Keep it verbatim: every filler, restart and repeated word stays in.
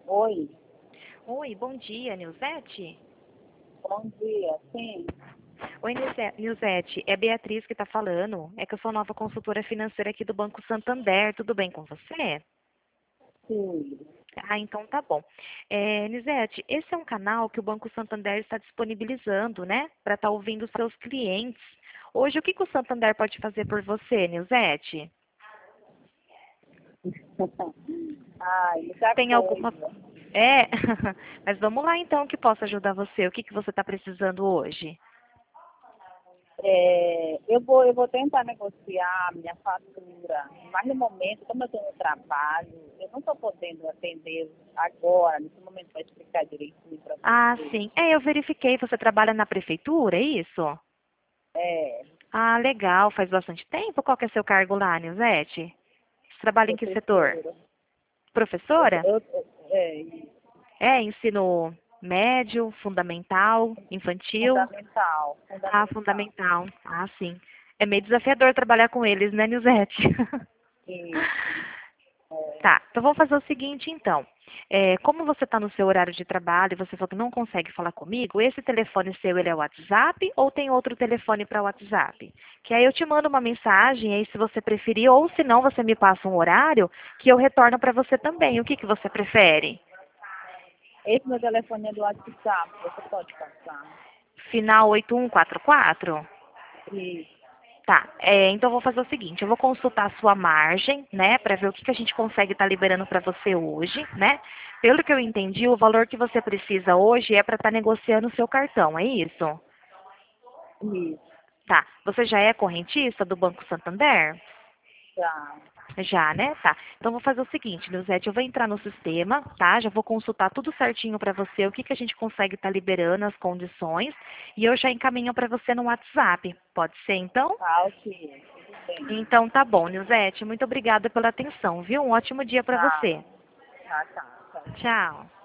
Oi, Oi, bom dia, Nilzete? bom dia. Sim, Oi, Nilze- Nilzete, é Beatriz que está falando. É que eu sou nova consultora financeira aqui do Banco Santander. Tudo bem com você? sim. Ah, então tá bom. É, Nilzete, esse é um canal que o Banco Santander está disponibilizando, né? Para estar ouvindo os seus clientes. Hoje, o que que o Santander pode fazer por você, Nilzete? Ai, muita Tem alguma... coisa. É, mas vamos lá então que possa ajudar você. O que que você está precisando hoje? É, eu vou, eu vou tentar negociar a minha fatura, mas no momento, como eu estou no trabalho, eu não estou podendo atender agora, nesse momento, para explicar direitinho para Ah, você. sim. É, eu verifiquei. Você trabalha na prefeitura, é isso? É, Ah, legal. Faz bastante tempo. Qual que é seu cargo lá, Nilzete? Você trabalha em que setor? professora. Eu, Professora? eu, é, É, ensino médio, fundamental, infantil? fundamental, Ah, fundamental. fundamental. Ah, sim. É meio desafiador trabalhar com eles, né, Nilzete? Isso. É, Tá, então vamos fazer o seguinte, então. É, como você está no seu horário de trabalho e você falou que não consegue falar comigo, esse telefone seu, ele é WhatsApp ou tem outro telefone para WhatsApp? Que aí eu te mando uma mensagem, aí se você preferir, ou se não, você me passa um horário que eu retorno para você também. O que que você prefere? esse meu telefone é do WhatsApp, você pode passar. Final oito um quatro quatro? Isso. Tá, é, então eu vou fazer o seguinte, eu vou consultar a sua margem, né, para ver o que, que a gente consegue estar liberando para você hoje, né? Pelo que eu entendi, o valor que você precisa hoje é para estar negociando o seu cartão, é isso? Isso. Tá. Você já é correntista do Banco Santander? Já. Já, né? Tá. Então vou fazer o seguinte, Nilzete, eu vou entrar no sistema, tá? Já vou consultar tudo certinho para você, o que, que a gente consegue estar liberando, as condições, e eu já encaminho para você no WhatsApp. Pode ser, então? Tá, ok. Tudo bem. Então tá bom, Nilzete. Muito obrigada pela atenção, viu? Um ótimo dia para Tá, você. tá, tá. Tá. Tchau.